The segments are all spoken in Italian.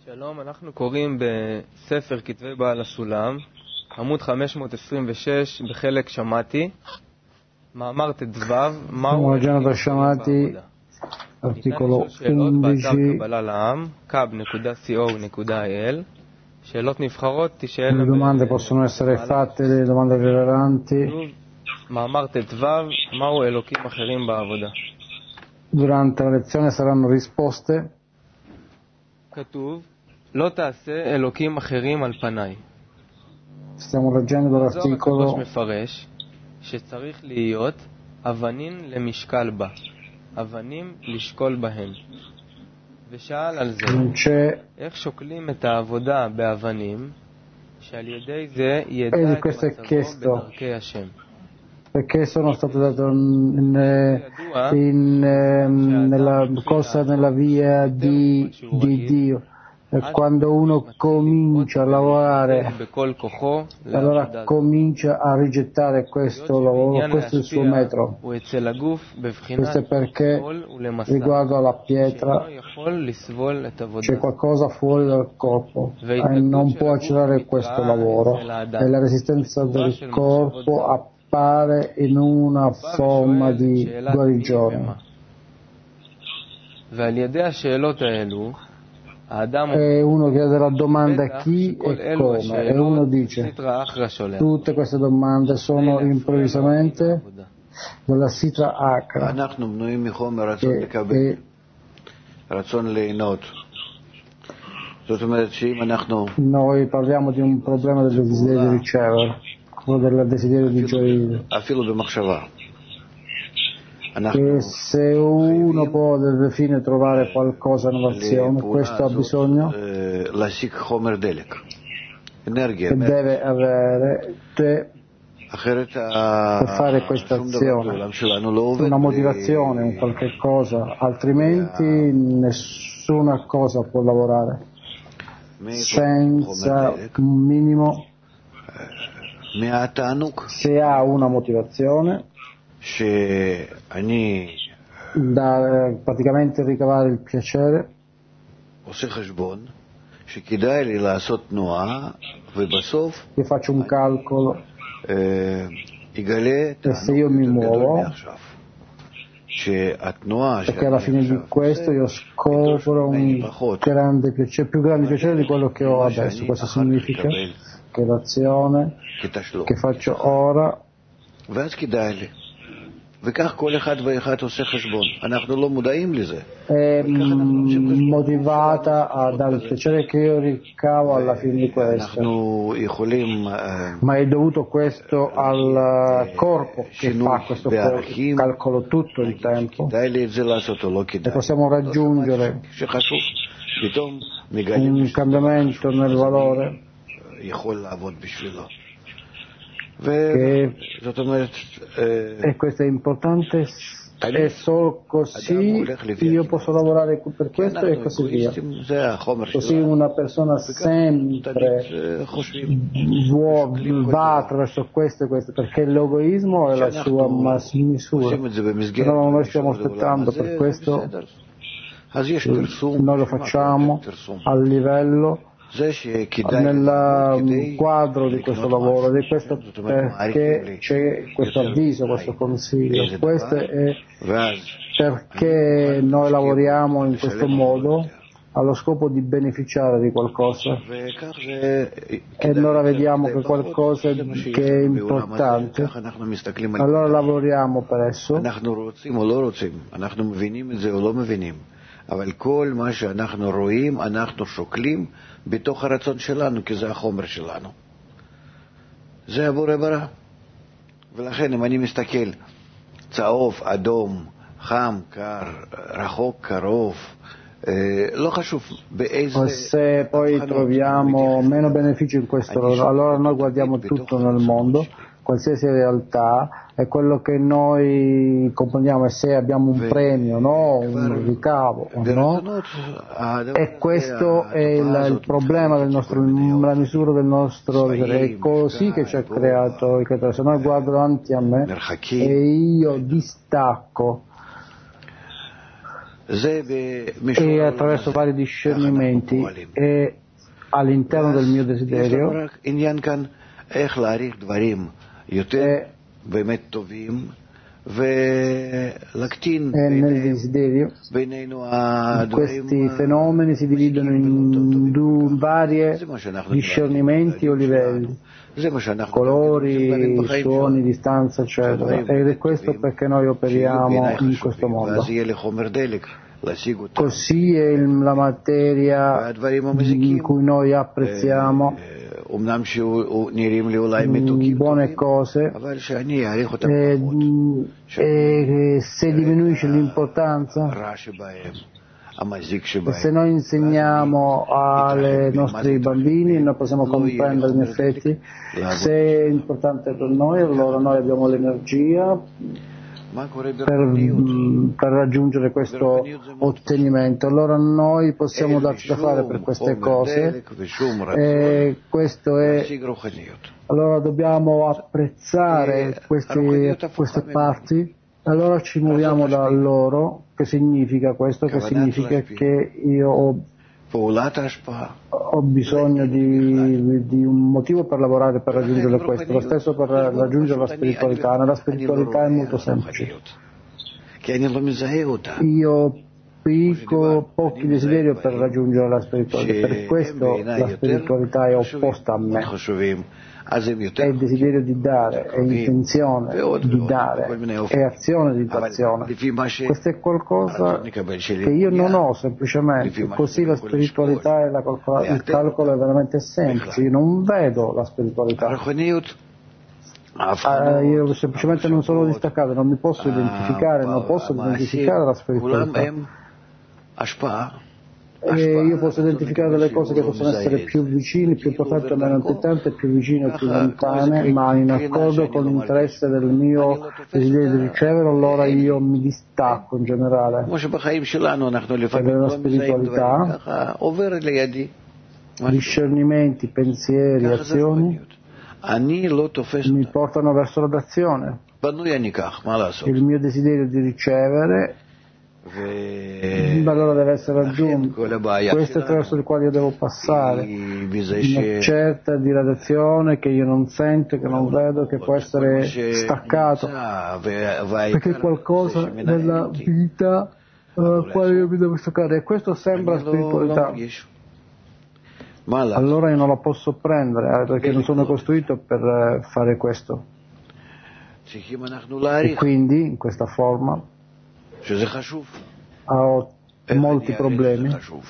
שלום, אנחנו קוראים בספר כתבי בעל הסולם, עמוד 526, בחלק שמעתי, מאמר ט"ו, מהו אלוקים בעבודה. articolo ניתן לשאול שאלות באתר 11. קבלה לעם, kab.co.il, שאלות נבחרות תשאלנה... Le domande possono essere fatte, le domande rilevanti. מאמר ט"ו, מהו אלוקים אחרים בעבודה. Durante la lezione saranno risposte. כתוב, לא תעשה אלוקים אחרים על פניי. Stiamo leggendo l'articolo. הקדוש מפרש שצריך להיות אבנים למשקל בה, אבנים לשקול בהן. ושאל על זה, איך שוקלים את העבודה באבנים, שעל ידי זה ידע את מצבו בדרכי השם. Perché sono state date nella cosa nella via di Dio. E quando uno comincia a lavorare, allora comincia a rigettare questo lavoro, questo è il suo metro. Questo è perché riguardo alla pietra c'è qualcosa fuori dal corpo e non può accelerare questo lavoro, e la resistenza del corpo appare in una forma di guarigione. E uno chiede la domanda chi e come, e uno dice tutte queste domande sono improvvisamente della Sitra Akra, noi parliamo di un problema del desiderio di ricevere o del desiderio di gioire, che se uno può alla fine trovare qualcosa nell'azione, questo ha bisogno che deve avere per fare questa azione una motivazione, un qualche cosa, altrimenti nessuna cosa può lavorare senza un minimo. Se ha una motivazione da praticamente ricavare il piacere, io faccio un calcolo e se io mi muovo, perché alla fine di questo io scopro un grande piacere, più grande piacere di quello che ho adesso. Questo significa che l'azione che faccio ora è motivata dal piacere che io ricavo alla fine di questo, ma è dovuto questo al corpo che fa questo calcolo tutto il tempo, e possiamo raggiungere un cambiamento nel valore e questo è importante, e solo così io posso lavorare per questo e così via. Così una persona sempre va attraverso questo e questo, perché l'egoismo è la sua misura. Però noi stiamo aspettando per questo, noi lo facciamo a livello nel quadro di questo lavoro, ed è questo perché c'è questo avviso, questo consiglio, questo è perché noi lavoriamo in questo modo allo scopo di beneficiare di qualcosa, e allora vediamo che qualcosa che è importante, allora lavoriamo per esso. אבל כל מה שאנחנו רואים, אנחנו שוקלים בתוך הרצון שלנו, כי זה החומר שלנו. זה הבורא ברא. ולכן אם אני מסתכל, צהוב, אדום, חם, קר, רחוק, קרוב, לא חשוב באיזה... Se poi troviamo meno benefici in questo, allora noi guardiamo tutto nel mondo, qualsiasi realtà, è quello che noi comprendiamo, e se abbiamo un premio, no? Un ricavo, no? E questo è il problema del nostro, la misura del nostro, è così che ci ha creato il creatore. Se noi guardo davanti a me e io distacco e attraverso vari discernimenti e all'interno del mio desiderio e nel desiderio questi fenomeni si dividono in vari discernimenti o livelli, colori, suoni, distanza, eccetera, ed è questo perché noi operiamo in questo mondo. Così è la materia in cui noi apprezziamo buone cose e se diminuisce l'importanza, e se noi insegniamo ai nostri bambini noi possiamo comprendere in effetti se è importante per noi, allora noi abbiamo l'energia per raggiungere questo ottenimento, allora noi possiamo darci da fare per queste cose e questo è, allora dobbiamo apprezzare queste parti, allora ci muoviamo da loro. Che significa questo? Che significa che io ho bisogno di un motivo per lavorare per raggiungere questo, lo stesso per raggiungere la spiritualità. Nella spiritualità è molto semplice. Io ho pochi desideri per raggiungere la spiritualità, per questo la spiritualità è opposta a me. È il desiderio di dare, è intenzione di dare, è azione di dazione. Questo è qualcosa che io non ho semplicemente, così la spiritualità e il calcolo è veramente semplice, io non vedo la spiritualità. Io semplicemente non sono distaccato, non mi posso identificare, non posso identificare la spiritualità. Io posso identificare delle cose che possono essere più vicine, più importanti o meno importanti, più vicine o più lontane, ma in accordo con l'interesse del mio desiderio di ricevere, allora io mi distacco in generale. E nella spiritualità, discernimenti, pensieri, azioni mi portano verso la dazione. Il mio desiderio di ricevere allora deve essere raggiunto, questo è attraverso il quale io devo passare, una certa diradazione che io non sento, che non vedo, che può essere staccato, perché è qualcosa della vita alla quale io mi devo staccare, e questo sembra spiritualità. Allora io non la posso prendere perché non sono costruito per fare questo, e quindi in questa forma ho molti problemi,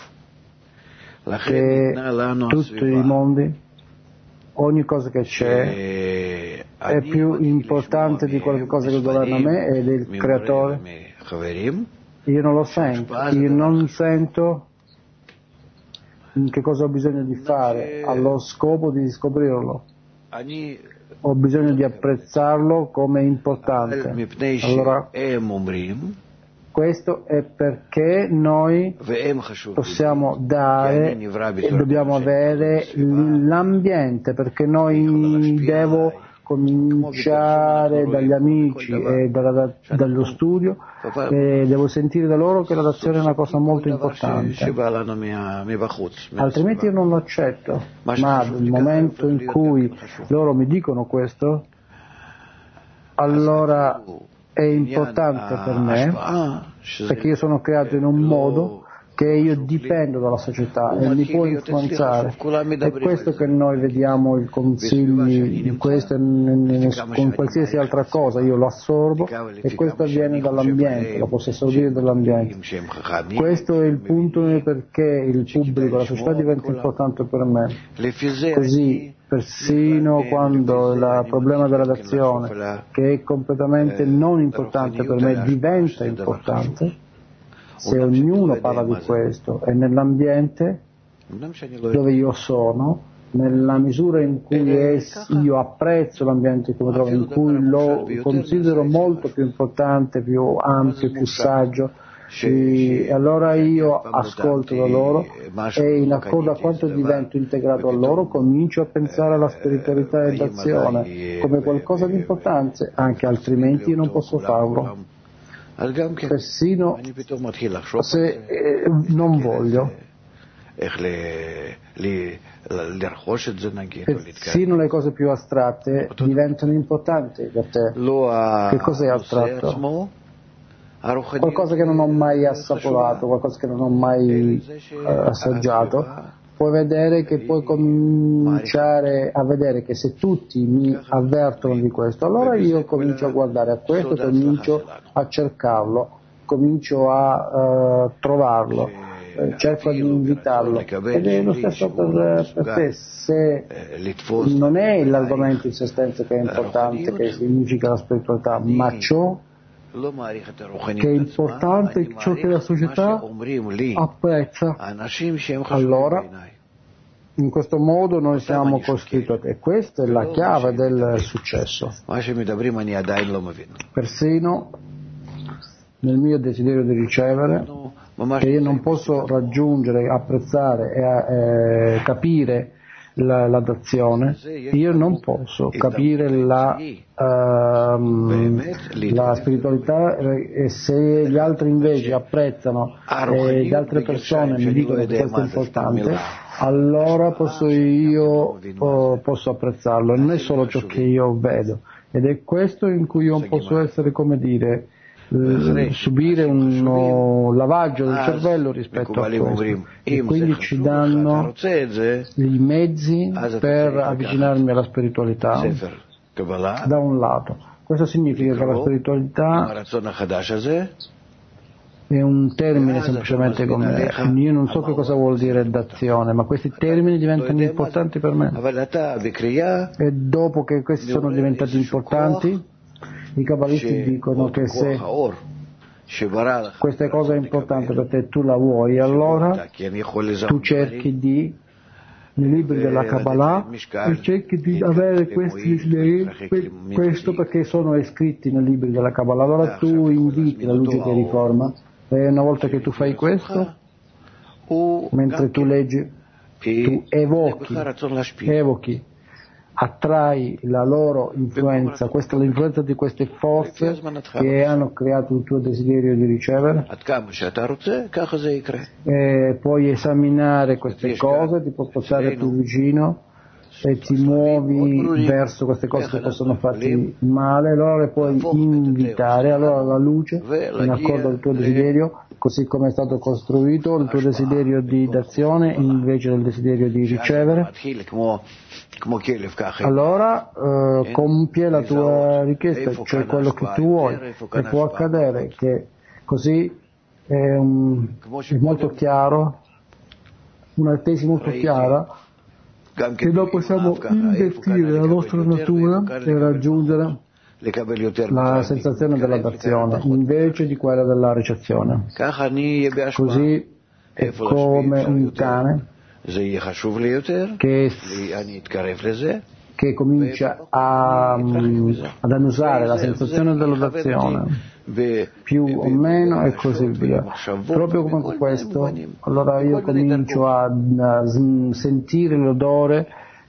che tutti i mondi, ogni cosa che c'è è più importante di qualche cosa che governa me ed è il creatore. Io non lo sento, io non sento che cosa ho bisogno di fare allo scopo di scoprirlo, ho bisogno di apprezzarlo come importante. Allora questo è perché noi possiamo dare e dobbiamo avere l'ambiente, perché noi devo cominciare dagli amici e dallo studio e devo sentire da loro che la dazione è una cosa molto importante, altrimenti io non lo accetto, ma nel momento in cui loro mi dicono questo, allora è importante per me, perché io sono creato in un modo che io dipendo dalla società e mi può influenzare. È questo che noi vediamo i consigli, in questo con qualsiasi altra cosa, io lo assorbo e questo avviene dall'ambiente, lo posso assorbire dall'ambiente. Questo è il punto perché il pubblico, la società diventa importante per me. Così persino quando il problema della dazione, che è completamente non importante per me, diventa importante, se ognuno parla di questo e nell'ambiente dove io sono, nella misura in cui io apprezzo l'ambiente come trovo, in cui lo considero molto più importante, più ampio, più saggio, e allora io ascolto da loro e in accordo a quanto divento integrato a loro comincio a pensare alla spiritualità e d'azione come qualcosa di importante, anche altrimenti io non posso farlo. persino se non voglio. Persino le cose più astratte diventano importanti per te. Che cos'è astratto? Qualcosa che non ho mai assaporato, qualcosa che non ho mai assaggiato. Puoi vedere che puoi cominciare a vedere che se tutti mi avvertono di questo, allora io comincio a guardare a questo, comincio a cercarlo, comincio a trovarlo, cerco di invitarlo. Ed è lo stesso per te. Se non è l'argomento in se stesso che è importante, che significa la spiritualità, ma ciò che è importante, ciò che la società apprezza, allora in questo modo noi siamo costituiti, e questa è la chiave del successo. Persino nel mio desiderio di ricevere, che io non posso raggiungere, apprezzare e capire la dazione, io non posso capire la spiritualità, e se gli altri invece apprezzano e le altre persone mi dicono che questo è importante, allora posso apprezzarlo, non è solo ciò che io vedo, ed è questo in cui io posso essere, come dire, subire un lavaggio del cervello rispetto a questo, e quindi ci danno i mezzi per avvicinarmi alla spiritualità da un lato. Questo significa che la spiritualità è un termine semplicemente come io non so che cosa vuol dire d'azione, ma questi termini diventano importanti per me, e dopo che questi sono diventati importanti, i cabalisti dicono che se questa cosa è importante per te, tu la vuoi, allora tu cerchi nei libri della Kabbalah e cerchi di avere questi desideri, questo perché sono scritti nei libri della Kabbalah, allora tu inviti la luce che riforma, e una volta che tu fai questo, mentre tu leggi, tu evochi, attrai la loro influenza, questa è l'influenza di queste forze che hanno creato il tuo desiderio di ricevere, e puoi esaminare queste cose, ti puoi portare più vicino e ti muovi verso queste cose che possono farti male, allora le puoi invitare, allora la luce, in accordo al tuo desiderio, così come è stato costruito, il tuo desiderio di dazione invece del desiderio di ricevere, allora compie la tua richiesta, cioè quello che tu vuoi, e può accadere che così è molto chiaro, una tesi molto chiara, che noi possiamo invertire la nostra natura e raggiungere la sensazione della dazione invece di quella della ricezione. Così è come un cane che comincia ad annusare la sensazione della dazione più o meno e così via. Proprio come questo, allora io comincio a sentire l'odore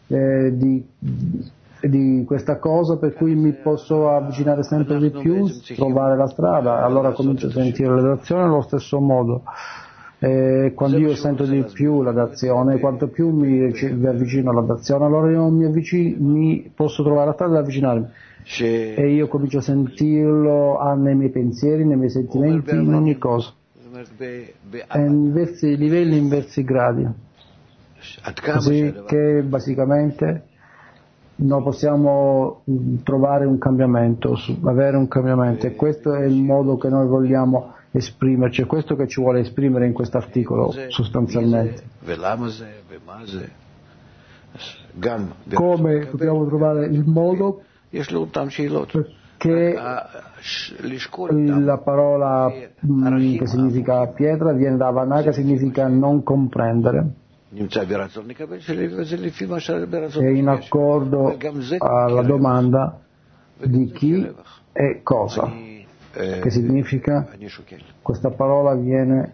di questa cosa, per cui mi posso avvicinare sempre di più, trovare la strada, allora comincio a sentire la dazione allo stesso modo. Quando io sento di più la dazione, quanto più mi avvicino alla dazione, allora io mi posso trovare la strada ad avvicinarmi, e io comincio a sentirlo nei miei pensieri, nei miei sentimenti, in ogni cosa, in diversi livelli, in diversi gradi, così che basicamente noi possiamo trovare un cambiamento, avere un cambiamento, e questo è il modo che noi vogliamo esprimerci, è questo che ci vuole esprimere in questo articolo sostanzialmente. Come dobbiamo trovare il modo, perché la parola che significa pietra viene da Havana, che significa non comprendere, è in accordo alla domanda di chi e cosa, che significa questa parola viene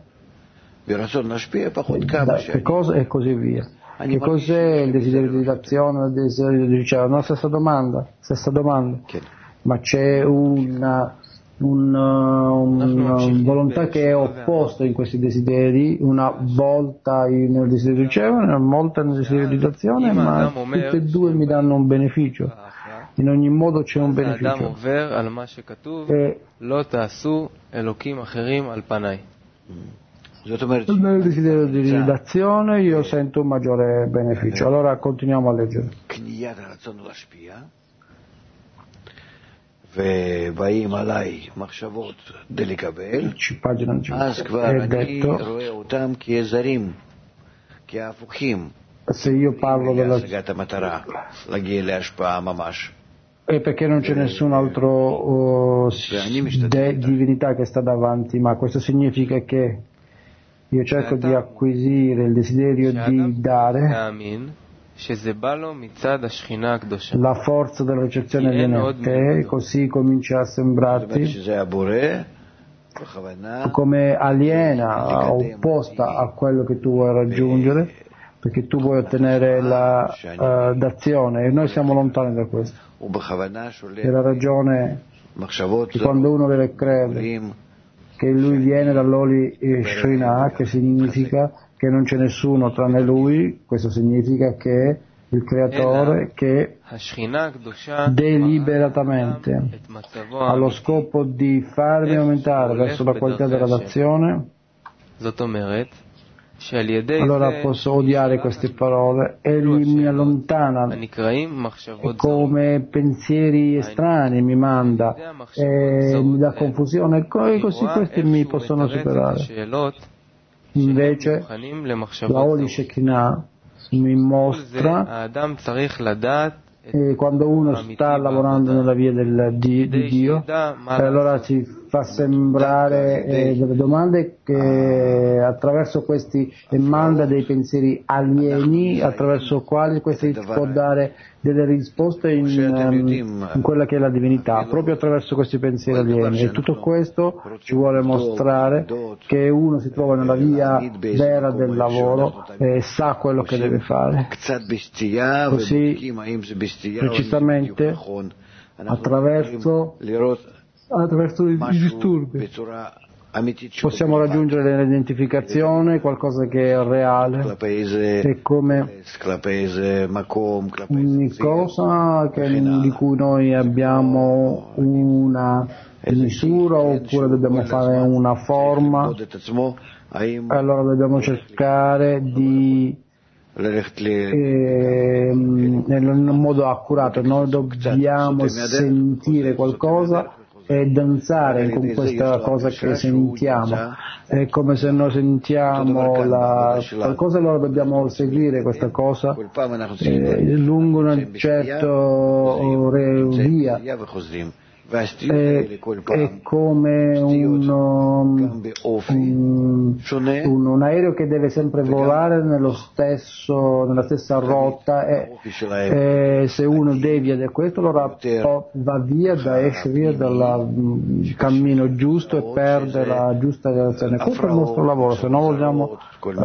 da che cosa e così via. Che cos'è il desiderio di dazione, il desiderio di ricevere? La stessa domanda, ma c'è una una volontà che è opposta in questi desideri, una volta nel desiderio di ricevere, una volta nel desiderio di dazione, ma tutte e due mi danno un beneficio. In ogni modo c'è un beneficio. Nel desiderio di dazione io sento un maggiore beneficio. Allora continuiamo a leggere. ובאים עליי מחשבות דלקבל, אז כבר אני רואה אותם כזרים, כהפוכים, להשגת המטרה, להגיע להשפעה ממש. E perché non c'è nessun altro divinità che sta davanti, ma questo significa che io cerco di acquisire il desiderio di dare. La forza della ricezione viene a te, così comincia a sembrarti come aliena, opposta a quello che tu vuoi raggiungere, perché tu vuoi ottenere la dazione e noi siamo lontani da questo. È la ragione che quando uno deve credere che lui viene dall'Oli Shrina, che significa che non c'è nessuno tranne lui, questo significa che il creatore che deliberatamente ha lo scopo di farmi aumentare verso la qualità della dazione. Allora posso odiare queste parole, egli mi allontana e come pensieri estranei mi manda e mi dà confusione e così questi mi possono superare. Invece la Oli Shekinah mi mostra quando uno sta lavorando nella via di Dio, allora ci fa sembrare delle domande che attraverso questi manda dei pensieri alieni, attraverso quali questi può dare delle risposte in quella che è la divinità, proprio attraverso questi pensieri alieni. E tutto questo ci vuole mostrare che uno si trova nella via vera del lavoro e sa quello che deve fare. Così precisamente attraverso i disturbi possiamo raggiungere l'identificazione, qualcosa che è reale, è come ogni cosa di cui noi abbiamo una misura oppure dobbiamo fare una forma, allora dobbiamo cercare di nel modo accurato, noi dobbiamo sentire qualcosa e danzare con questa cosa che sentiamo. È come se noi sentiamo qualcosa, allora dobbiamo seguire questa cosa lungo una certa via. È come un aereo che deve sempre volare nella stessa rotta e se uno devia da questo allora va via, esce via dal cammino giusto e perde la giusta direzione. Questo è il nostro lavoro, se non vogliamo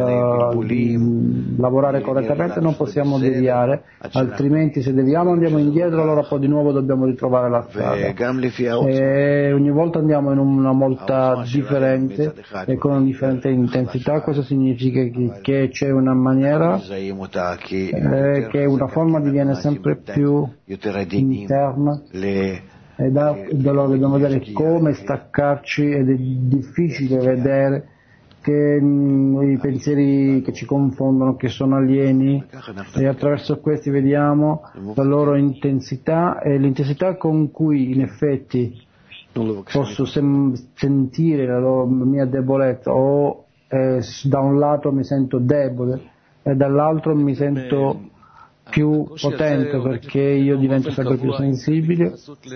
lavorare correttamente non possiamo deviare, altrimenti se deviamo andiamo indietro, allora poi di nuovo dobbiamo ritrovare la strada. E ogni volta andiamo in una molta differente e con una differente intensità. Questo significa che c'è una maniera che una forma diviene sempre più interna e allora dobbiamo vedere come staccarci ed è difficile vedere che i pensieri che ci confondono, che sono alieni, e attraverso questi vediamo la loro intensità e l'intensità con cui in effetti posso sentire la mia debolezza, o da un lato mi sento debole e dall'altro mi sento più potente perché io divento sempre più sensibile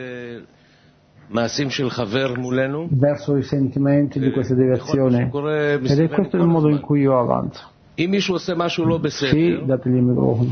verso i sentimenti di queste direzioni, ed è questo il modo in cui io avanzo. Sì, dategli il microfono.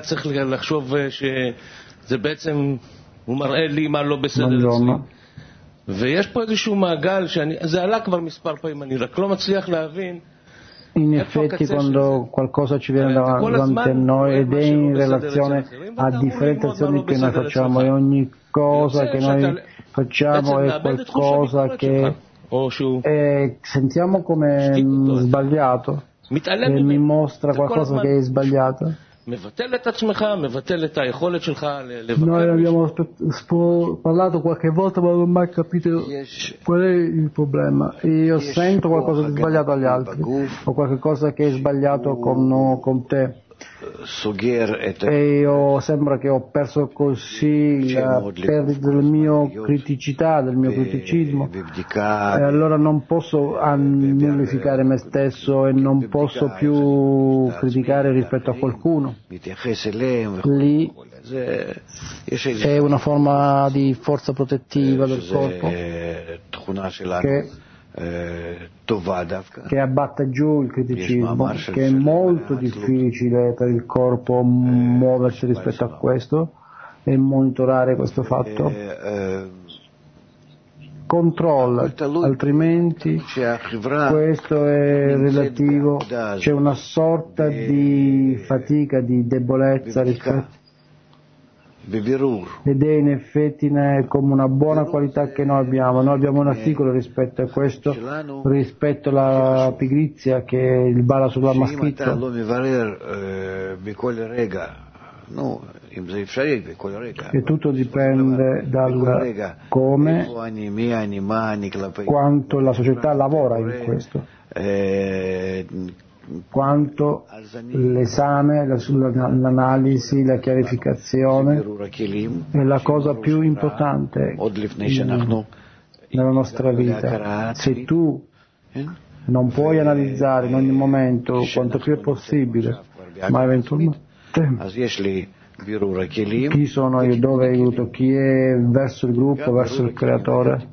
Buongiorno. ויש פה איזשהו מעגל זה עלה כבר מספר פעמים, אני רק לא מצליח להבין In effetti quando qualcosa ci viene davanti a noi ed è in relazione a differenti azioni che noi facciamo e ogni cosa che noi facciamo è qualcosa che sentiamo come sbagliato e mi mostra qualcosa che è sbagliato. Noi abbiamo parlato qualche volta ma non ho mai capito qual è il problema. Io sento qualcosa di sbagliato agli altri o qualcosa che è sbagliato con te e io sembra che ho perso così la perdita del mio criticità, del mio criticismo e allora non posso nullificare me stesso e non posso più criticare rispetto a qualcuno. Lì è una forma di forza protettiva del corpo che abbatte giù il criticismo, che è molto difficile per il corpo muoversi rispetto a questo e monitorare questo fatto. Controlla, altrimenti questo è relativo, c'è una sorta di fatica, di debolezza rispetto. Ed è in effetti come una buona qualità che noi abbiamo. Noi abbiamo un articolo rispetto a questo, rispetto alla pigrizia che il Bala Sulam ha scritto. E tutto dipende dal come, quanto la società lavora in questo. Quanto l'esame, l'analisi, la chiarificazione è la cosa più importante nella nostra vita. Se tu non puoi analizzare in ogni momento quanto più è possibile, ma eventualmente chi sono io, dove aiuto, chi è verso il gruppo, verso il creatore.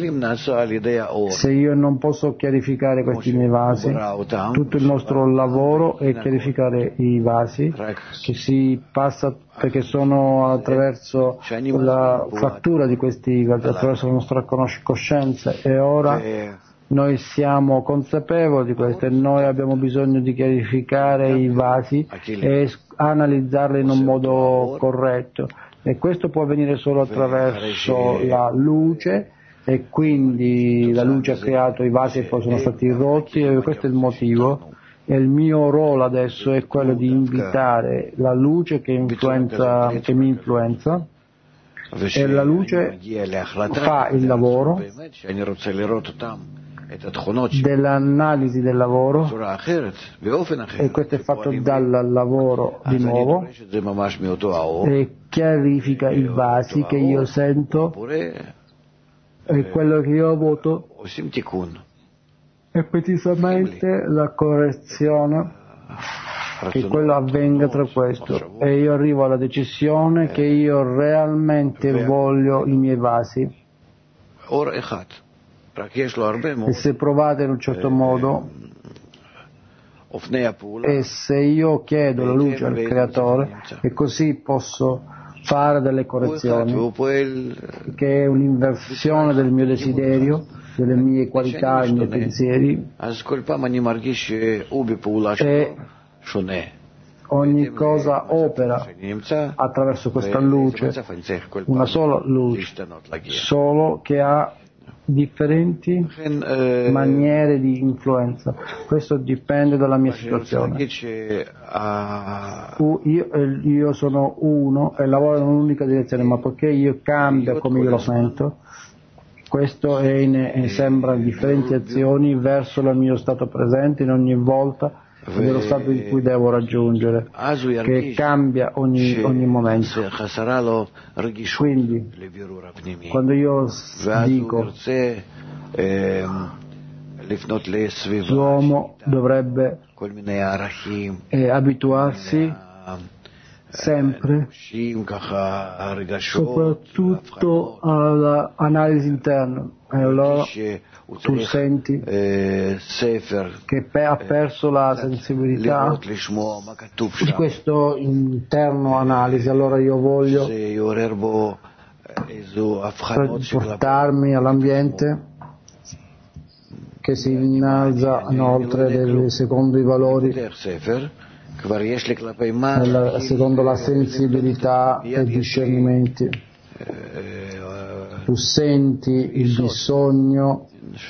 Se io non posso chiarificare questi miei vasi, tutto il nostro lavoro è chiarificare i vasi che si passa perché sono attraverso la frattura di questi vasi, attraverso la nostra coscienza e ora noi siamo consapevoli di questo e noi abbiamo bisogno di chiarificare i vasi e analizzarli in un modo corretto e questo può avvenire solo attraverso la luce e quindi la luce ha creato i vasi e poi sono stati rotti e questo è il motivo e il mio ruolo adesso è quello di invitare la luce che mi influenza e la luce fa il lavoro dell'analisi del lavoro e questo è fatto dal lavoro di nuovo e chiarifica i vasi che io sento e quello che io ho avuto e precisamente la correzione che quello avvenga tra questo e io arrivo alla decisione che io realmente voglio i miei vasi. E se provate in un certo modo e se io chiedo la luce al creatore e così posso fare delle correzioni che è un'inversione del mio desiderio, delle mie qualità, dei miei pensieri e ogni cosa opera attraverso questa luce, una sola luce, solo che ha differenti maniere di influenza. Questo dipende dalla mia situazione. Io sono uno e lavoro in un'unica direzione, ma poiché io cambio come io lo sento, questo sembra differenti azioni verso il mio stato presente in ogni volta dello stato in cui devo raggiungere, che cambia ogni momento. Quindi, quando io dico l'uomo dovrebbe abituarsi sempre, soprattutto all'analisi interna. E allora tu senti che ha perso la sensibilità di questo interno analisi, allora io voglio portarmi all'ambiente che si innalza inoltre secondo i valori, secondo la sensibilità e i discernimenti. Tu senti il bisogno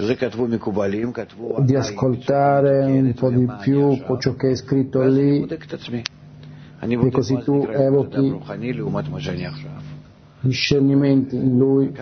di ascoltare un po' di più ciò che è scritto lì, e così tu evochi discernimenti in lui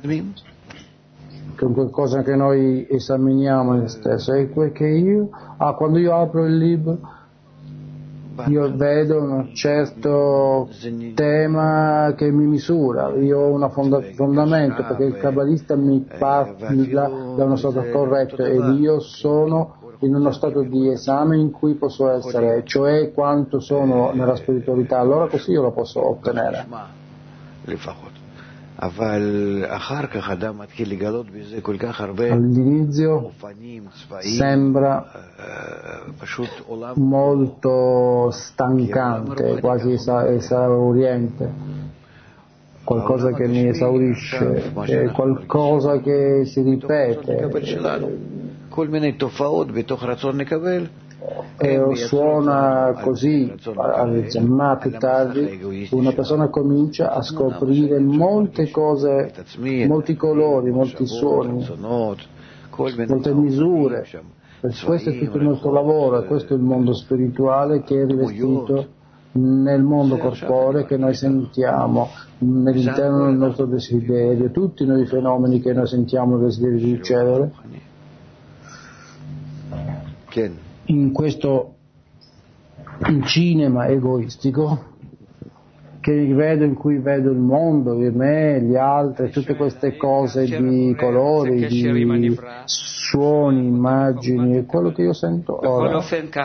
con qualcosa che noi esaminiamo in stesso. E quel che quando io apro il libro, io vedo un certo tema che mi misura, io ho un fondamento, perché il kabbalista mi parla da uno stato corretto ed io sono in uno stato di esame in cui posso essere, cioè quanto sono nella spiritualità, allora così io lo posso ottenere. All'inizio sembra molto stancante, quasi esauriente, qualcosa che mi esaurisce, qualcosa che si ripete. E suona così, ma più tardi una persona comincia a scoprire molte cose, molti colori, molti suoni, molte misure. Questo è tutto il nostro lavoro, e questo è il mondo spirituale che è rivestito nel mondo corporeo che noi sentiamo nell'interno del nostro desiderio, tutti noi fenomeni che noi sentiamo il desiderio di ricevere. In questo cinema egoistico in cui vedo il mondo, me, gli altri, tutte queste cose di colori, di suoni, immagini, è quello che io sento ora.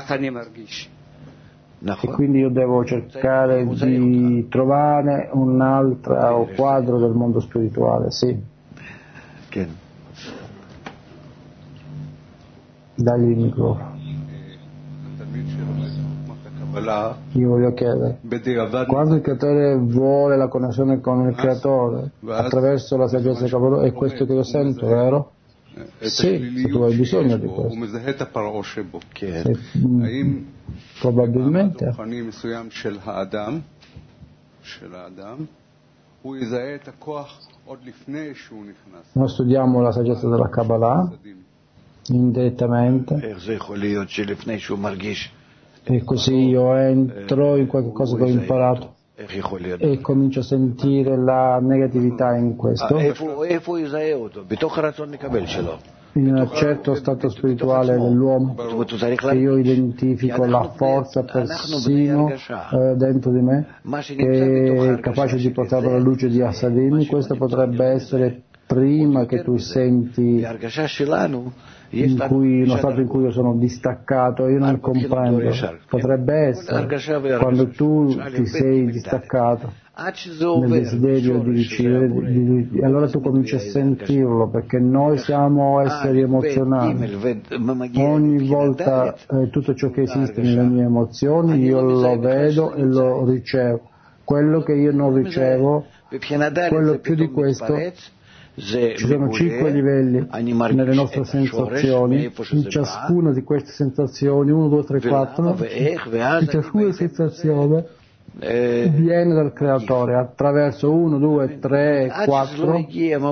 E quindi io devo cercare di trovare un altro quadro del mondo spirituale, sì. Dagli il microfono. Io voglio chiedere, quando il creatore vuole la connessione con il creatore attraverso la saggezza del Kabbalah, è questo che io sento, vero? Sì, se tu hai bisogno di questo. Probabilmente noi studiamo la saggezza della Kabbalah indirettamente, e così io entro in qualche cosa che ho imparato e comincio a sentire la negatività in questo, in un certo stato spirituale dell'uomo, che io identifico la forza persino dentro di me che è capace di portare la luce di Hasadim. Questo potrebbe essere prima che tu senti uno stato in cui io sono distaccato, io non comprendo, potrebbe essere quando tu ti sei distaccato nel desiderio di ricevere, allora tu cominci a sentirlo, perché noi siamo esseri emozionali. Ogni volta tutto ciò che esiste nelle mie emozioni io lo vedo e lo ricevo. Quello che io non ricevo, quello più di questo, ci sono 5 livelli nelle nostre sensazioni, in ciascuna di queste sensazioni, 1, 2, 3, 4, in ciascuna sensazione viene dal creatore attraverso 1, 2, 3, 4.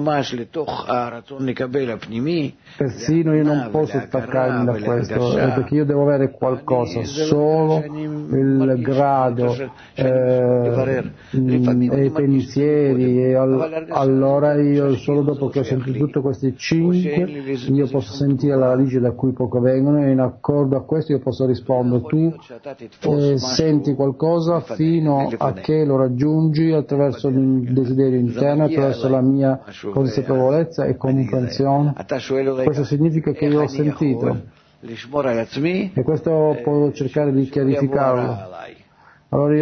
Persino io non posso staccarmi da questo, perché io devo avere qualcosa, solo il grado e i pensieri, e allora io solo dopo che ho sentito tutti questi 5 io posso sentire la radice da cui poco vengono, e in accordo a questo io posso rispondere. Tu senti qualcosa fino a che lo raggiungi attraverso il desiderio interno, attraverso la mia consapevolezza e comprensione. Questo significa che io ho sentito, e questo puedo cercare di chiarificarlo. Allora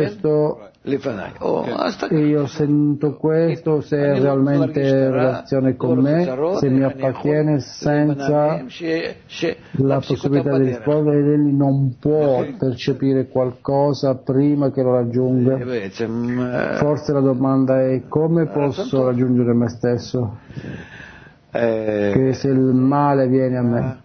io sento questo, se è realmente in relazione con me, se mi appartiene, senza la possibilità di rispondere, ed egli non può percepire qualcosa prima che lo raggiunga. Forse la domanda è: come posso raggiungere me stesso? che se il male viene a me.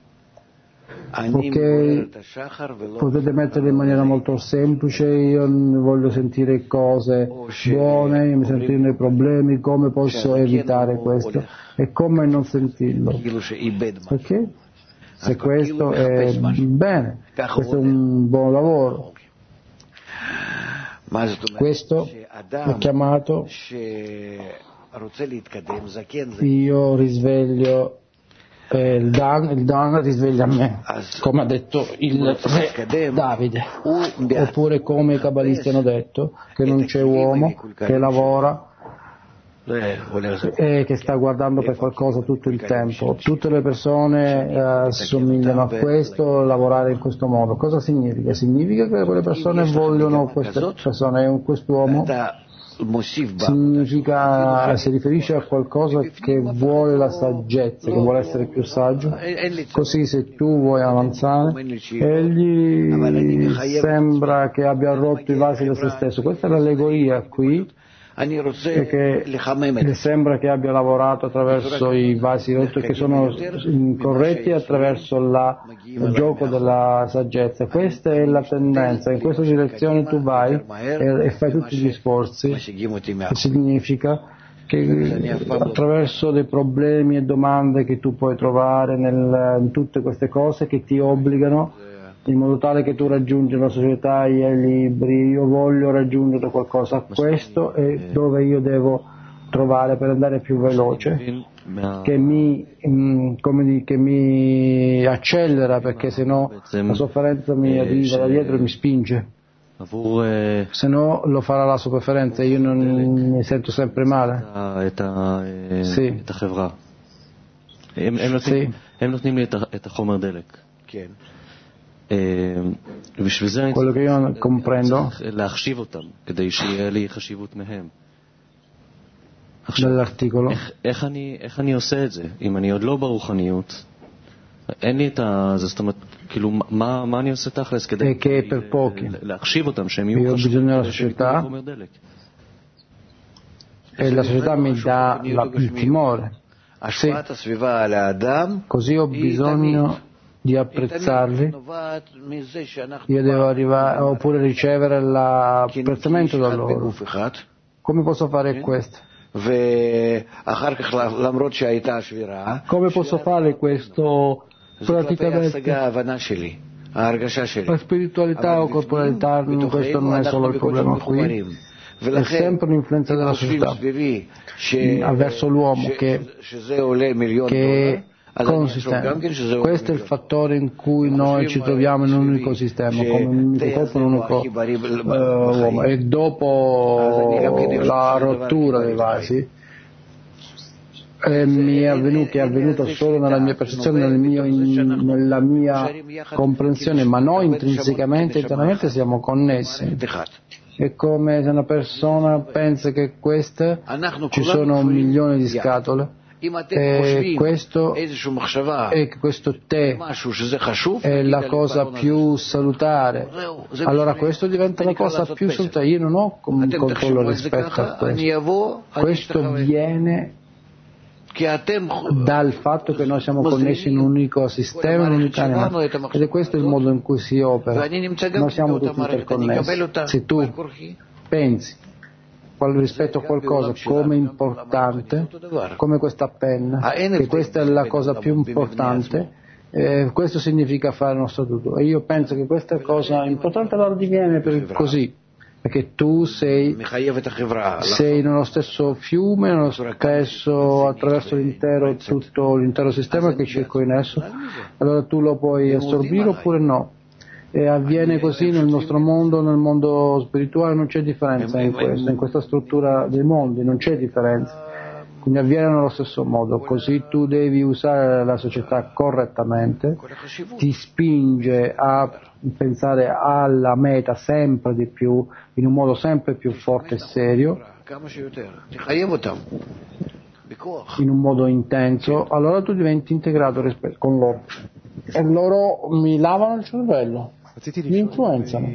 Ok, potete metterlo in maniera molto semplice, io voglio sentire cose buone, io mi sento nei problemi, come posso evitare questo e come non sentirlo. Ok? Se questo è bene, questo è un buon lavoro. Questo è chiamato io risveglio il Dan risveglia me, come ha detto il re Davide, oppure come i cabalisti hanno detto che non c'è uomo che lavora e che sta guardando per qualcosa tutto il tempo. Tutte le persone assomigliano a questo, lavorare in questo modo. Cosa significa? Significa che quelle persone vogliono queste persone e quest'uomo significa, si riferisce a qualcosa che vuole la saggezza, che vuole essere più saggio. Così se tu vuoi avanzare, egli sembra che abbia rotto i vasi da se stesso. Questa è l'allegoria qui, che sembra che abbia lavorato attraverso i vasi rotti che sono incorretti attraverso il gioco della saggezza. Questa è la tendenza, in questa direzione tu vai e fai tutti gli sforzi, che significa che attraverso dei problemi e domande che tu puoi trovare in tutte queste cose che ti obbligano in modo tale che tu raggiungi la società, gli libri, io voglio raggiungere qualcosa, questo è dove io devo trovare per andare più veloce, che mi accelera, perché sennò la sofferenza mi arriva da dietro e mi spinge, se no lo farà la sofferenza e io non mi sento sempre male. Sì. Quello che io comprendo dall'articolo è che per pochi io ho bisogno della società e la società mi dà il timore, sì. Così ho bisogno di apprezzarli, io devo arrivare oppure ricevere l'apprezzamento da loro. Come posso fare questo? Come posso fare questo praticamente? La spiritualità o corporalità, questo non è solo il problema qui, è sempre l'influenza della società verso l'uomo che consistente. Questo è il fattore in cui noi ci troviamo in un unico sistema, come un unico corpo, un unico uomo. E dopo la rottura dei vasi è avvenuta solo nella mia percezione, nella mia comprensione, ma noi intrinsecamente, internamente siamo connessi. È come se una persona pensa che ci sono milioni di scatole. E questo tè è la cosa più salutare, allora questo diventa la cosa più salutare. Io non ho controllo rispetto a questo viene dal fatto che noi siamo connessi in un unico sistema, in un'unica anima, ed è questo il modo in cui si opera. Noi siamo tutti interconnessi. Se tu pensi rispetto a qualcosa come importante, come questa penna, che questa è la cosa più importante, questo significa fare il nostro tutto. E io penso che questa cosa importante allora diviene così, perché tu sei nello stesso fiume, attraverso tutto l'intero sistema che circola in esso, allora tu lo puoi assorbire oppure no. E avviene così nel nostro mondo, nel mondo spirituale non c'è differenza in questa struttura dei mondi, non c'è differenza, quindi avviene nello stesso modo. Così tu devi usare la società correttamente, ti spinge a pensare alla meta sempre di più, in un modo sempre più forte e serio, in un modo intenso, allora tu diventi integrato con loro e loro mi lavano il cervello, mi influenzano.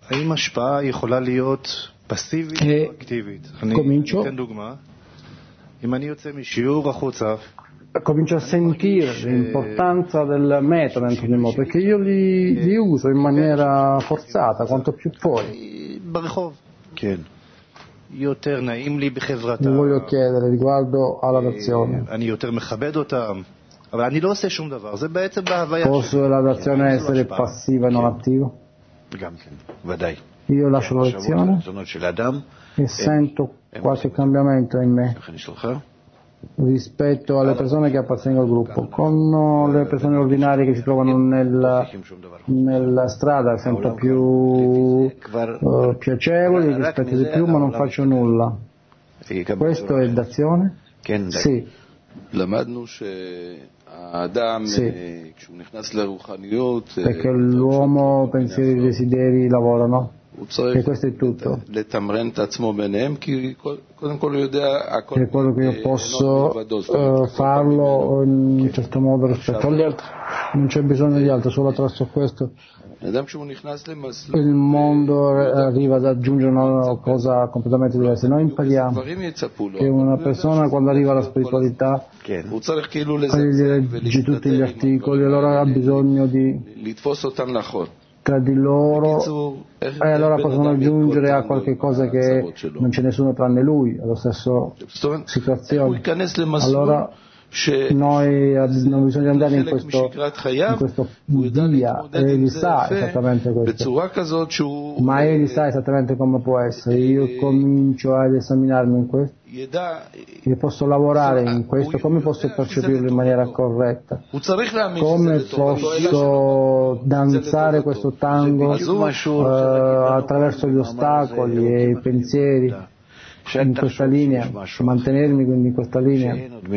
E comincio comincio a sentire l'importanza del metodo dentro di me, perché io li uso in maniera forzata, quanto più fuori. Vi voglio chiedere riguardo alla dazione. Posso la dazione essere passiva e non attiva? Io lascio la lezione e sento qualche cambiamento in me rispetto alle persone che appartengono al gruppo. Con le persone ordinarie che si trovano nella strada sento più piacevoli, rispetto di più, ma non faccio nulla. Questo è dazione? Sì. Sì, perché l'uomo, pensieri e desideri lavorano, e questo è tutto. È quello che io posso farlo in un certo modo rispetto agli altri, non c'è bisogno di altro, solo attraverso questo il mondo arriva ad aggiungere una cosa completamente diversa. Noi impariamo che una persona, quando arriva alla spiritualità, legge tutti gli articoli, allora ha bisogno di tra di loro, e allora possono aggiungere a qualche cosa che non c'è nessuno tranne lui, alla stessa situazione. Allora noi abbiamo bisogno di andare in questo via, e egli sa esattamente questo, ma egli sa esattamente come può essere. Io comincio ad esaminarmi in questo e posso lavorare in questo, come posso percepirlo in maniera corretta, come posso danzare questo tango attraverso gli ostacoli e i pensieri in questa linea, mantenermi quindi in questa linea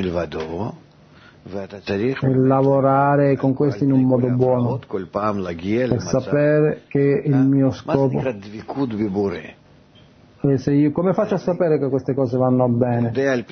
e lavorare con questi in un modo buono per sapere che il mio scopo, e se io, come faccio a sapere che queste cose vanno bene? È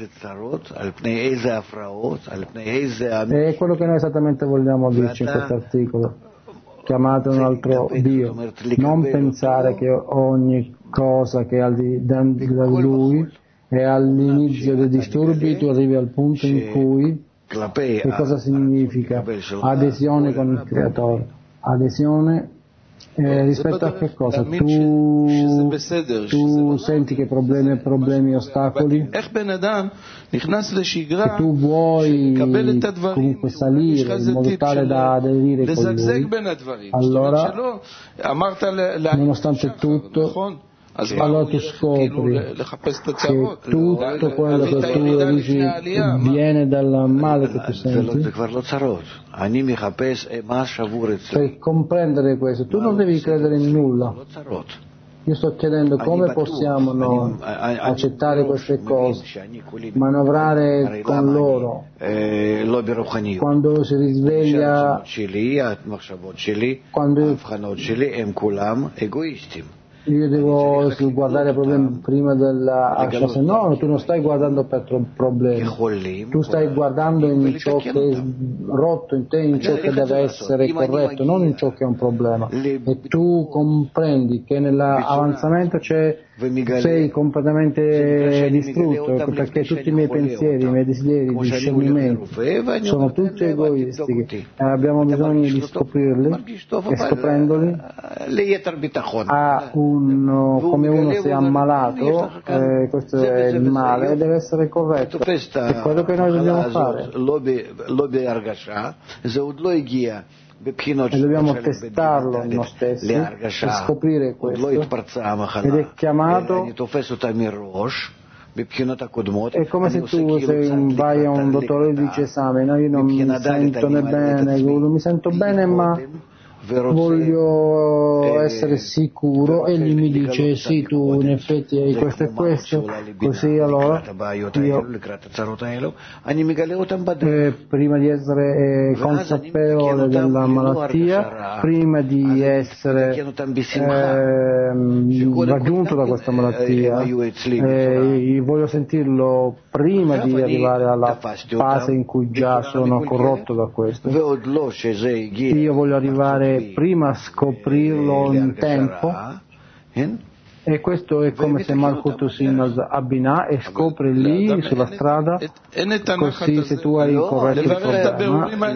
quello che noi esattamente vogliamo dirci in questo articolo, chiamato un altro Dio. Non pensare che ogni cosa che è da lui è all'inizio dei disturbi, tu arrivi al punto in cui, che cosa significa? Adesione con il Creatore. Adesione rispetto a che cosa? Tu senti che problemi, ostacoli, che tu vuoi comunque salire in modo tale da aderire con lui, allora, nonostante tutto, allora tu scopri che tutto quello che tu dici viene dal male che tu senti. Per comprendere questo, tu non devi credere in nulla. Io sto chiedendo come possiamo noi accettare queste cose, manovrare con loro, quando si risveglia, quando io devo guardare i problemi prima della Asha. No, tu non stai guardando per problemi, tu stai guardando in ciò che è rotto in te, in ciò che deve essere corretto, non in ciò che è un problema. E tu comprendi che nell'avanzamento sei completamente distrutto, perché tutti i miei pensieri, i miei desideri, i discernimenti sono tutti egoistici, e abbiamo bisogno di scoprirli, e scoprendoli come uno si è ammalato, questo è il male, deve essere corretto, è quello che noi dobbiamo fare. E dobbiamo testarlo in noi stessi per scoprire questo, ed è chiamato, è come se tu vai a un dottore e dici esame, no, io non mi sento né bene, mi sento bene ma voglio essere sicuro, e egli mi dice sì, tu in effetti hai questo e questo, così allora io prima di essere consapevole della malattia, prima di essere raggiunto da questa malattia, voglio sentirlo prima di arrivare alla fase in cui già sono corrotto da questo. Io voglio arrivare prima a scoprirlo in tempo, E questo è come se Malchut Sinaz abbina e scopre lì sulla strada, così se tu hai corretto il problema,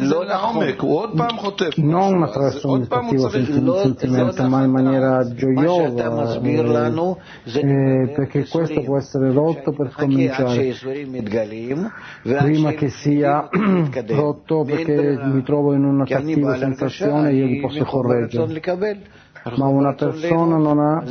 non attraverso un cattivo sentimento, ma in maniera gioiosa, perché questo può essere rotto per cominciare, prima che sia rotto perché mi trovo in una cattiva sensazione e io li posso correggere. Ma una persona non ha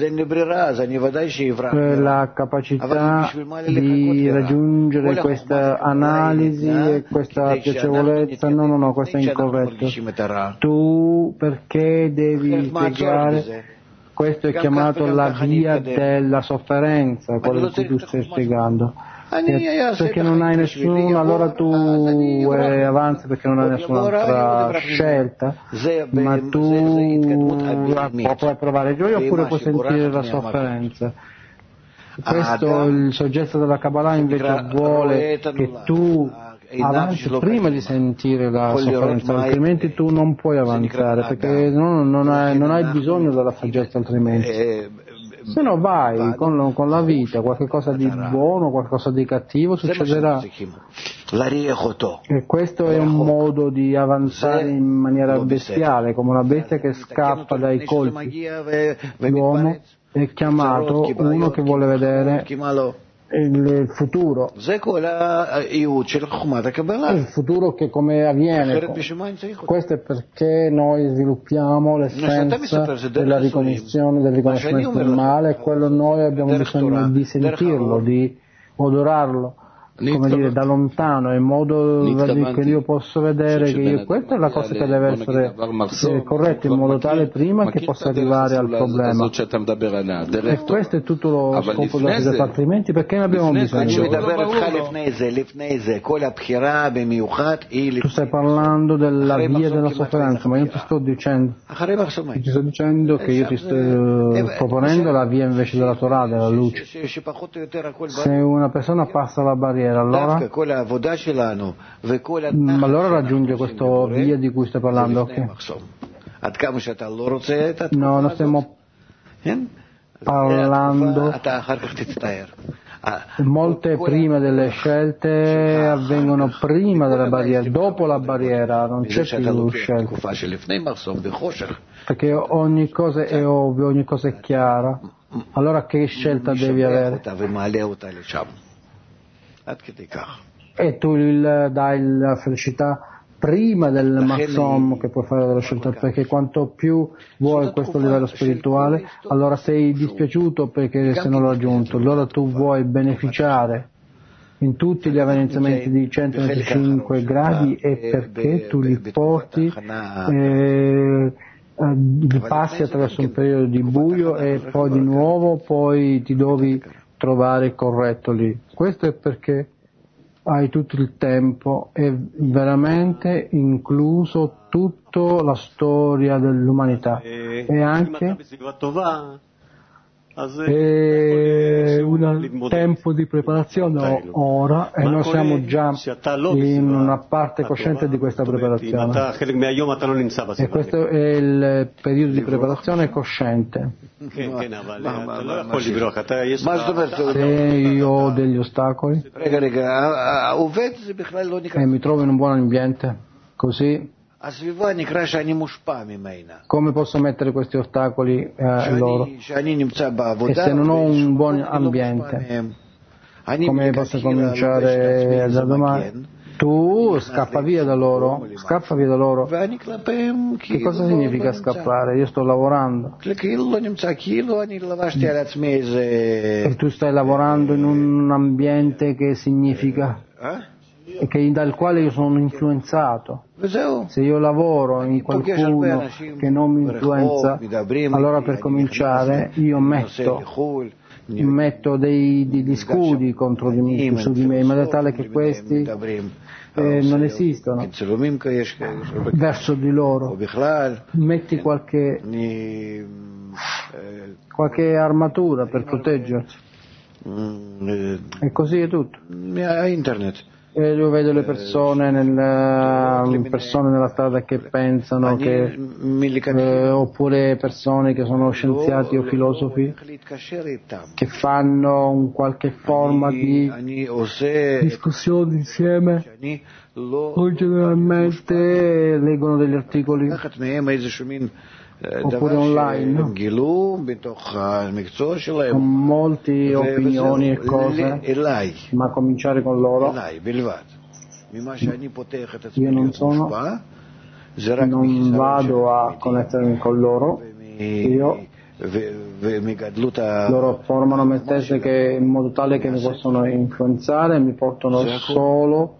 la capacità di raggiungere questa analisi e questa piacevolezza, no, questo è incorretto. Tu perché devi spiegare? Questo è chiamato la via della sofferenza, quello che tu stai spiegando. Perché non hai nessuno, allora tu avanzi perché non hai nessun'altra scelta, ma tu puoi provare gioia oppure puoi sentire la sofferenza. Questo il soggetto della Kabbalah invece vuole che tu avanzi prima di sentire la sofferenza, altrimenti tu non puoi avanzare, perché non hai bisogno della saggezza altrimenti. Se no vai con la vita, qualche cosa di buono, qualcosa di cattivo succederà. E questo è un modo di avanzare in maniera bestiale, come una bestia che scappa dai colpi. L'uomo è chiamato uno che vuole vedere il futuro. Il futuro che come avviene. Questo è perché noi sviluppiamo l'essenza della ricognizione, del riconoscimento del male, e quello noi abbiamo bisogno di sentirlo, di odorarlo, come dire, da lontano, in modo che io posso vedere che questa è la cosa che deve essere corretta, in modo tale prima che possa arrivare al problema. E questo è tutto lo scopo della società, altrimenti perché ne abbiamo bisogno? Tu stai parlando della via della sofferenza, ma io ti sto dicendo che io ti sto proponendo la via invece della Torah, della luce. Se una persona passa la barriera, allora raggiunge questa via di cui stai parlando, ok? No, non stiamo parlando. Molte prime delle scelte avvengono prima della barriera, dopo la barriera non c'è più scelta, perché ogni cosa è ovvia, ogni cosa è chiara. Allora che scelta devi avere? E tu dai la felicità prima del maxom che puoi fare della scelta, perché quanto più vuoi questo livello spirituale, allora sei dispiaciuto perché se non l'ho raggiunto, allora tu vuoi beneficiare in tutti gli avanzamenti di 125 gradi e perché tu li porti, passi attraverso un periodo di buio e poi di nuovo poi ti devi trovare corretto lì. Questo è perché hai tutto il tempo e veramente incluso tutta la storia dell'umanità e anche un tempo di preparazione ora e noi siamo già in una parte cosciente di questa preparazione e questo è il periodo di preparazione cosciente. Se io ho degli ostacoli e mi trovo in un buon ambiente, così come posso mettere questi ostacoli loro? E se non ho un buon ambiente, come posso cominciare da domani? Tu scappa via da loro. Che cosa significa scappare? Io sto lavorando. E tu stai lavorando in un ambiente che significa? Dal quale io sono influenzato. Se io lavoro in qualcuno che non mi influenza, allora per cominciare io metto degli scudi contro di me, su di me, in modo tale che questi non esistono verso di loro. Metti qualche armatura per proteggerti. E così è tutto. Internet. io vedo le persone nella strada che pensano che, oppure persone che sono scienziati o filosofi che fanno un qualche forma di discussione insieme o generalmente leggono degli articoli oppure online con molte opinioni e cose, ma cominciare con loro. Io non vado a connettermi con loro, loro formano me stesse in modo tale che mi possono influenzare, mi portano solo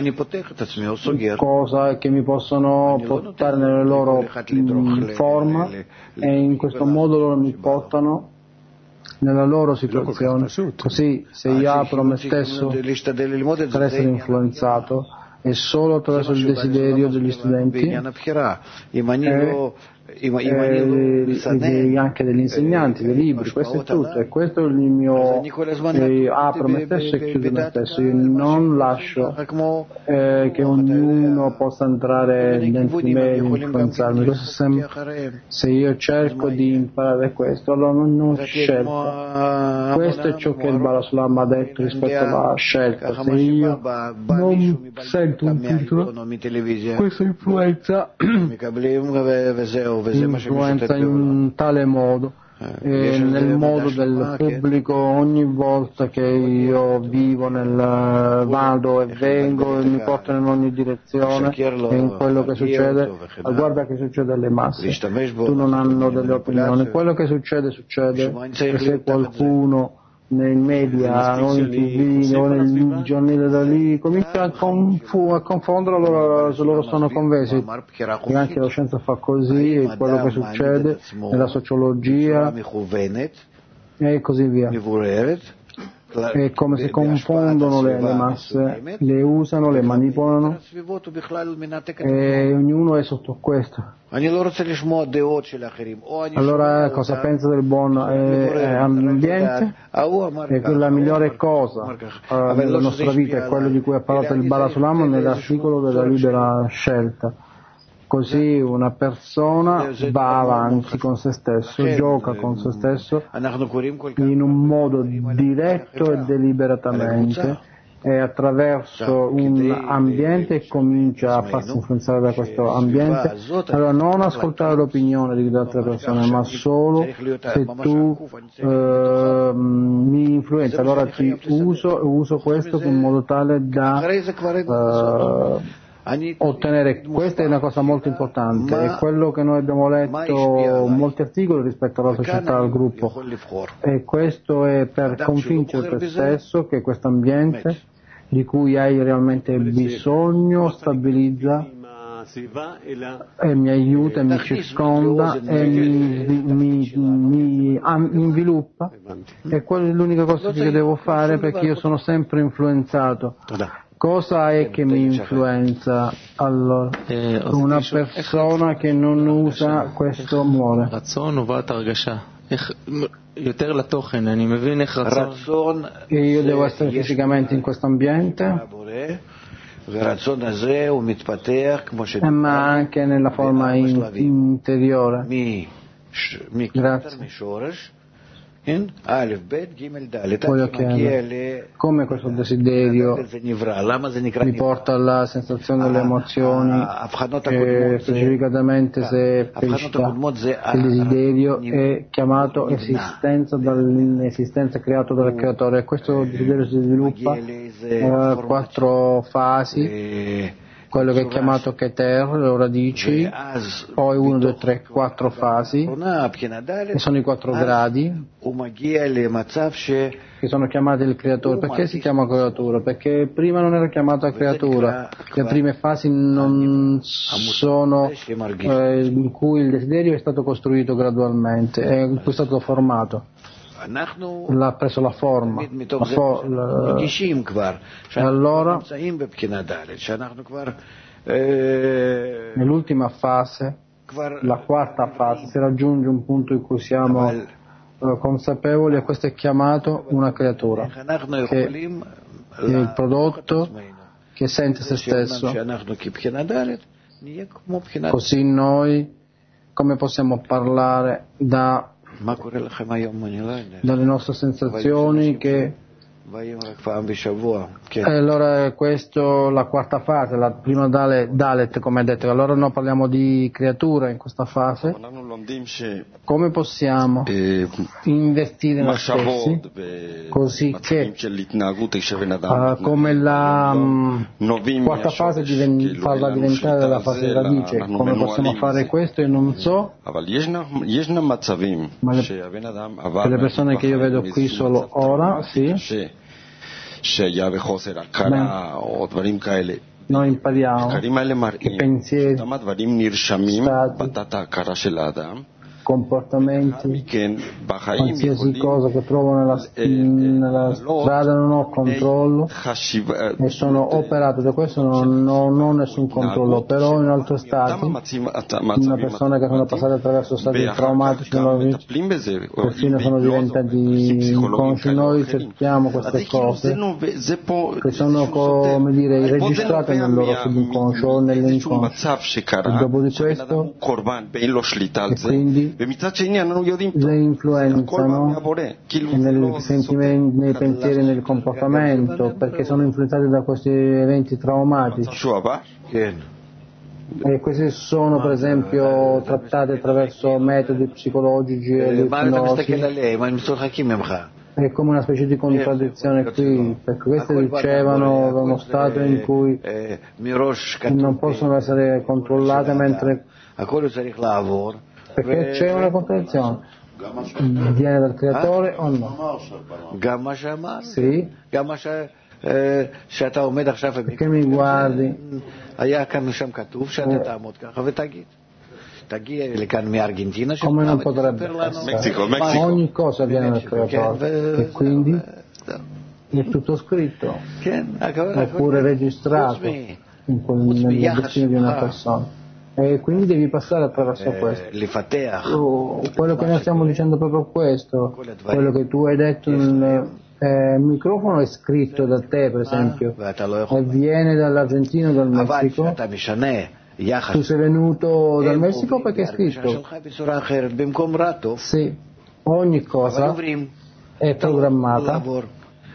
cose che mi possono portare nelle loro forma, e in questo modo loro mi portano nella loro situazione. Così se io apro me stesso per essere influenzato è solo attraverso il desiderio degli studenti e anche degli insegnanti, dei libri, questo è tutto, e questo è il mio apro me stesso e chiudo me stesso. Io non lascio che ognuno possa entrare dentro di me e influenzarmi. Se io cerco di imparare questo, allora non scelgo. Questo è ciò che il Bala Sulam ha detto rispetto alla scelta. Se io non sento un titolo, questa influenza in tale modo, nel modo del pubblico, ogni volta che io vivo vado e vengo e mi portano in ogni direzione, e in quello che succede, guarda che succede alle masse, tu non hanno delle opinioni, quello che succede, e se qualcuno nei media o in TV o nei giornali da lì comincia a confondere, allora se loro sono convinti, e anche la scienza fa così, e quello che succede nella sociologia e così via, è come se confondono le masse, le usano, le manipolano, e ognuno è sotto questo. Allora cosa pensa del buon ambiente? E la migliore cosa nella nostra vita è quello di cui ha parlato il Bala Sulam nell'articolo della libera scelta. Così una persona va avanti con se stesso, gioca con se stesso in un modo diretto e deliberatamente, e attraverso un ambiente comincia a farsi influenzare da questo ambiente. Allora non ascoltare l'opinione di altre persone, ma solo se tu mi influenzi, allora ti uso questo in modo tale da ottenere. Questa è una cosa molto importante, è quello che noi abbiamo letto molti articoli rispetto alla società, al gruppo, e questo è per convincere te stesso che questo ambiente di cui hai realmente bisogno stabilizza e mi aiuta e mi circonda e mi inviluppa, e quella è l'unica cosa che devo fare, perché io sono sempre influenzato. Cosa è che mi influenza? Allora, una persona che non usa questo muore. E io devo essere fisicamente in questo ambiente, ma anche nella forma interiore. Grazie. Voglio chiedere come questo desiderio mi porta alla sensazione delle emozioni, specificatamente se il desiderio è chiamato esistenza dall'inesistenza creato dal creatore. Questo desiderio si sviluppa 4 fasi, quello che è chiamato Keter, le radici, poi 1, 2, 3, 4 fasi, che sono i 4 gradi, che sono chiamati il creatore. Perché si chiama creatura? Perché prima non era chiamata creatura, le prime fasi non sono in cui il desiderio è stato costruito gradualmente, in cui è stato formato. L'ha preso la forma, e allora nell'ultima fase, la 4ª fase, si raggiunge un punto in cui siamo consapevoli, e questo è chiamato una creatura, che è il prodotto che sente se stesso. Così noi come possiamo parlare dalle nostre sensazioni che allora è questo la quarta fase, la prima Dalet, come ha detto. Allora noi parliamo di creatura in questa fase. Come possiamo investire noi stessi così che come la quarta fase farla diventare la fase radice? Come possiamo fare questo? Io non so, ma per le persone che io vedo qui solo ora, sì. Noi impariamo che pensieri, stati, comportamenti, qualsiasi cosa che trovano nella strada non ho controllo e sono operato da questo, non ho nessun controllo, però in altri stati, una persona che sono passate attraverso stati traumatici, perfino sono diventati inconsci. Noi cerchiamo queste cose che sono, come dire, registrate nel loro subconscio o nell'inconscio, e dopo di questo e quindi le influenzano nei sentimenti, nei pensieri, nel comportamento, perché sono influenzati da questi eventi traumatici. E questi sono per esempio trattati attraverso metodi psicologici e l'ipnosi. È come una specie di contraddizione qui, perché queste ricevono da uno stato in cui non possono essere controllate, mentre perché c'è una contraddizione. Viene dal creatore o no? Sì. Perché mi guardi? Come non potrebbe essere? Ogni cosa viene dal creatore e quindi è tutto scritto oppure registrato nel destino di una persona. E quindi devi passare attraverso questo. Quello che noi stiamo dicendo è proprio questo, quello che tu hai detto nel microfono è scritto da te, per esempio, e viene dall'Argentina o dal Messico. Tu sei venuto dal Messico perché è scritto. Sì, ogni cosa è programmata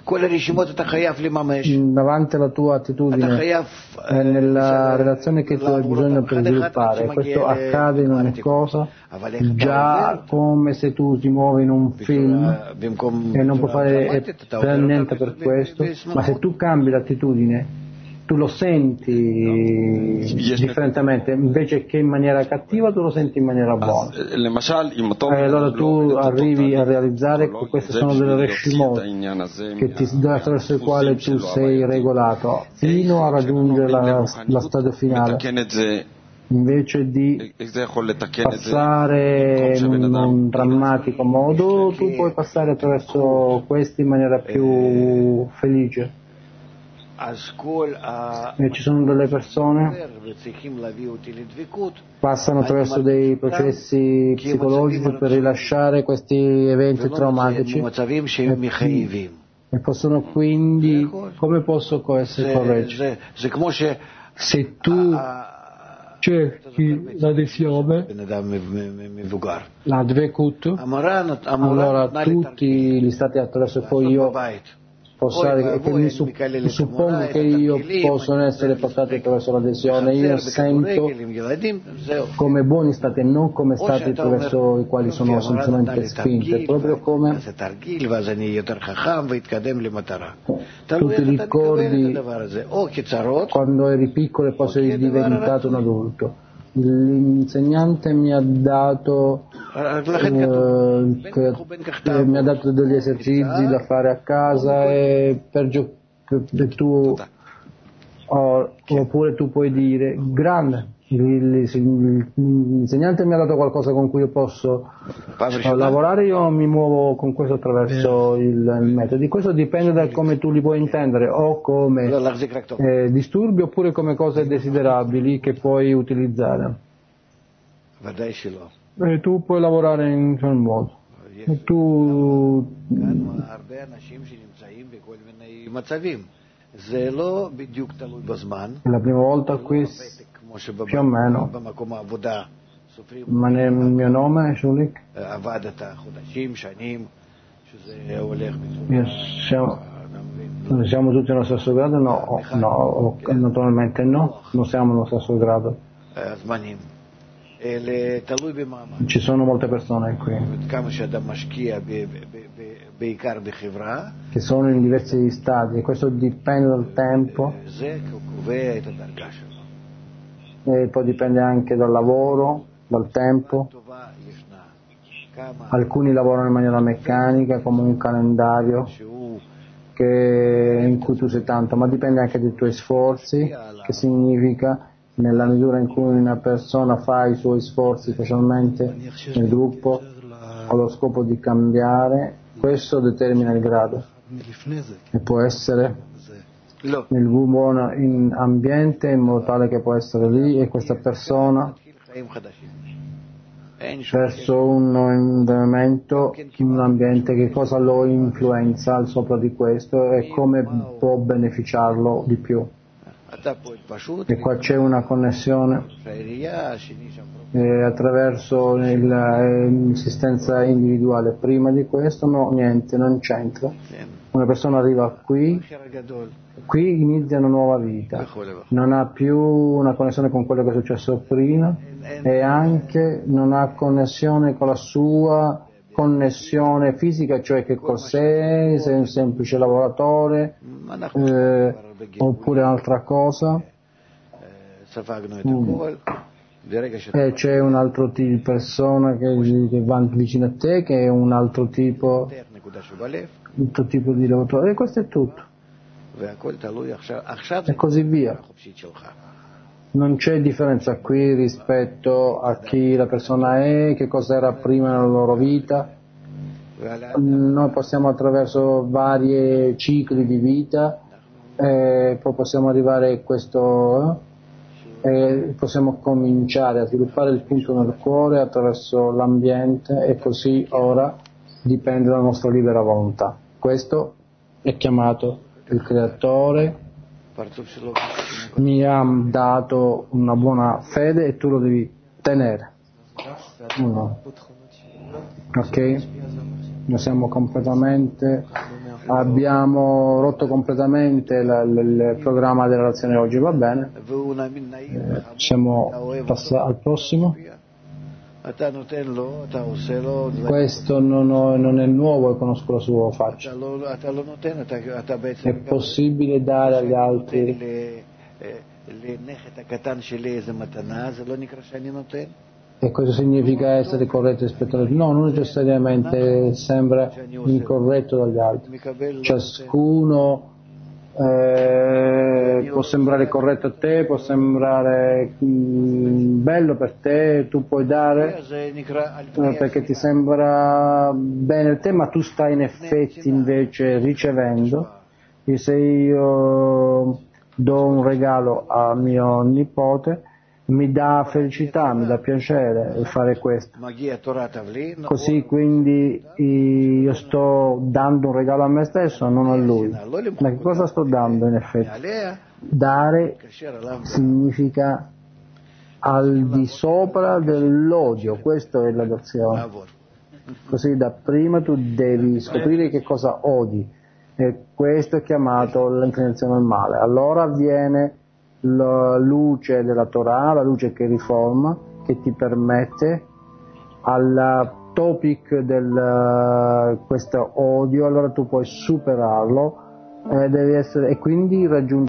davanti alla tua attitudine e nella relazione che tu hai bisogno per sviluppare. Questo accade in ogni cosa, già come se tu ti muovi in un film e non puoi fare per niente per questo, ma se tu cambi l'attitudine tu lo senti differentemente, invece che in maniera cattiva tu lo senti in maniera buona. Allora tu arrivi a realizzare che queste sono delle reshimot attraverso il quale tu sei regolato fino a raggiungere la stadio finale. Invece di passare in un drammatico modo, tu puoi passare attraverso questi in maniera più felice. E ci sono delle persone che passano attraverso dei processi psicologici per rilasciare questi eventi traumatici e possono quindi, come posso essere correggi? Se tu cerchi l'adesione, la dvekut, allora tutti gli stati attraverso poi io suppongo che io posso essere portato attraverso l'adesione, io sento come buoni stati e non come stati attraverso i quali sono semplicemente spinte, proprio come tu ti ricordi quando eri piccolo e poi sei diventato un adulto. L'insegnante mi ha dato degli esercizi da fare a casa e oppure tu puoi dire grande, l'insegnante mi ha dato qualcosa con cui io posso lavorare, io mi muovo con questo attraverso il metodo. Di questo dipende da come tu li puoi intendere, o come disturbi oppure come cose desiderabili che puoi utilizzare. E tu puoi lavorare in quel modo. La prima volta qui più o meno, ma nel mio nome è Shulik. Siamo tutti nello stesso grado? No, naturalmente no, non siamo nello stesso grado. Ci sono molte persone qui che sono in diversi stadi e questo dipende dal tempo e poi dipende anche dal lavoro, dal tempo. Alcuni lavorano in maniera meccanica come un calendario in cui tu sei tanto, ma dipende anche dai tuoi sforzi, che significa nella misura in cui una persona fa i suoi sforzi, specialmente nel gruppo, ha lo scopo di cambiare, questo determina il grado. E può essere nel buon ambiente in modo tale che può essere lì e questa persona verso un andamento in un ambiente, che cosa lo influenza al sopra di questo e come può beneficiarlo di più. E qua c'è una connessione attraverso l'assistenza individuale. Prima di questo no, niente, non c'entra. Una persona arriva qui inizia una nuova vita, non ha più una connessione con quello che è successo prima e anche non ha connessione con la sua connessione fisica, cioè che cos'è, se è un semplice lavoratore oppure un'altra cosa. E c'è un altro tipo di persona che va vicino a te, che è un altro tipo di lavoratore, e questo è tutto. E così via. Non c'è differenza qui rispetto a chi la persona è, che cosa era prima nella loro vita. Noi passiamo attraverso vari cicli di vita e poi possiamo arrivare a questo e possiamo cominciare a sviluppare il punto nel cuore attraverso l'ambiente e così ora dipende dalla nostra libera volontà. Questo è chiamato il Creatore mi ha dato una buona fede e tu lo devi tenere. Ok? Noi siamo abbiamo rotto completamente il programma della lezione oggi, va bene? Siamo passati al prossimo. Questo non è nuovo e conosco la sua faccia. È possibile dare agli altri e questo significa essere corretti rispetto agli altri? No, non necessariamente sembra incorretto dagli altri. Ciascuno può sembrare corretto a te, può sembrare bello per te, tu puoi dare perché ti sembra bene a te, ma tu stai in effetti invece ricevendo. E se io do un regalo a mio nipote, mi dà felicità, mi dà piacere fare questo. Così quindi io sto dando un regalo a me stesso, non a lui. Ma che cosa sto dando in effetti? Dare significa al di sopra dell'odio, questo è l'adozione. Così da prima tu devi scoprire che cosa odi e questo è chiamato l'inclinazione al male. Allora avviene la luce della Torah, la luce che riforma, che ti permette al topic del questo odio, allora tu puoi superarlo e quindi raggiungere